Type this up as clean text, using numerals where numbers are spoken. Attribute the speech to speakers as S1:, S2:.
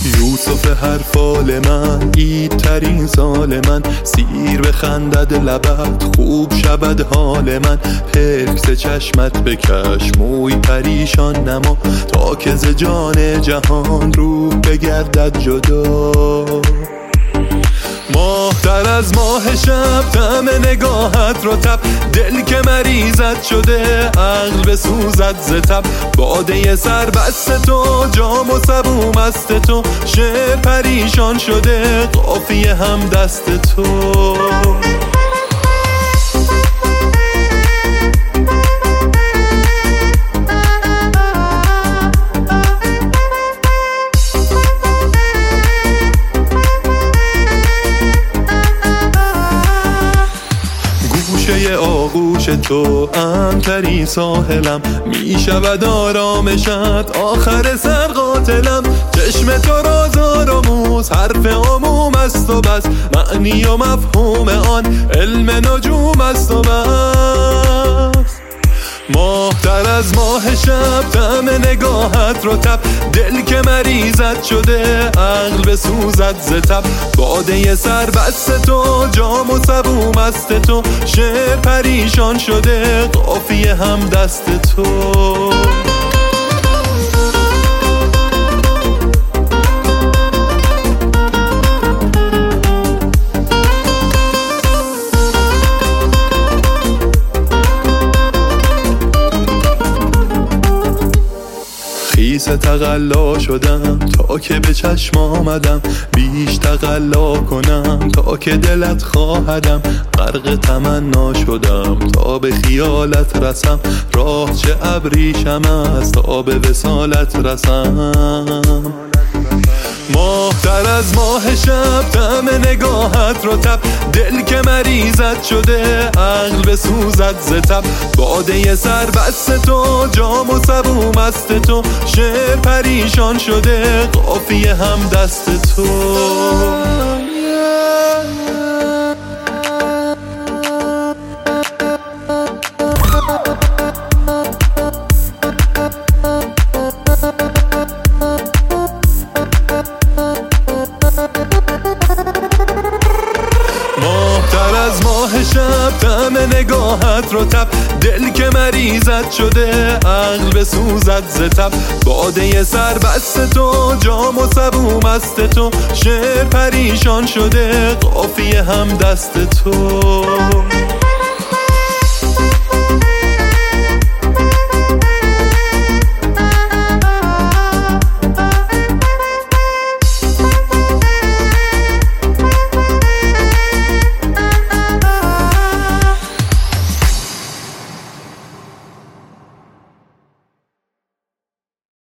S1: یوسف هر فال من، عید ترین سال من، سیر بخندد لبت خوب شود حال من. پلکس چشمت بکش موی پریشان نما، تا که ز جان جهان روح بگردد جدا. ماه تر از ماه شب، طعم نگاهت رو تب، دل که مریضت شده عقل بسوزد ز تب. باده سر بست تو، جام و سبو مست تو، شعر پریشان شده قافیه هم دست تو. آغوش تو امترین ساحلم، می شود آرامشت آخر سر قاتلم. چشم تو رازار و موز حرف عموم است و بس، معنی و مفهوم آن علم نجوم است و بس. ماه تر از ماه شب، طعم نگاهت رو تب، دل که مریضت شده عقل بسوزد ز تب. باده سر بست تو، جام و سبو مست تو، شعر پریشان شده قافیه هم دست تو. خیس تقلا شدم تا که به چشم آمدم، بیش تقلا کنم تا که دلت خواهدم. غرق تمنا شدم تا به خیالت رسم، راه چه ابریشم است تا به وصالت رسم. ماه تر از ماه شب، طعم نگاهت رو تب، دل که مریضت شده عقل بسوزد ز تب. باده سر بست تو، جام و سبو مست تو، شعر پریشان شده قافیه هم دست تو. از ماه شب، طعم نگاهت رو تب، دل که مریضت شده عقل بسوزد ز تب. باده سر بست تو، جام و سبو مست تو، شعر پریشان شده قافیه هم دست تو.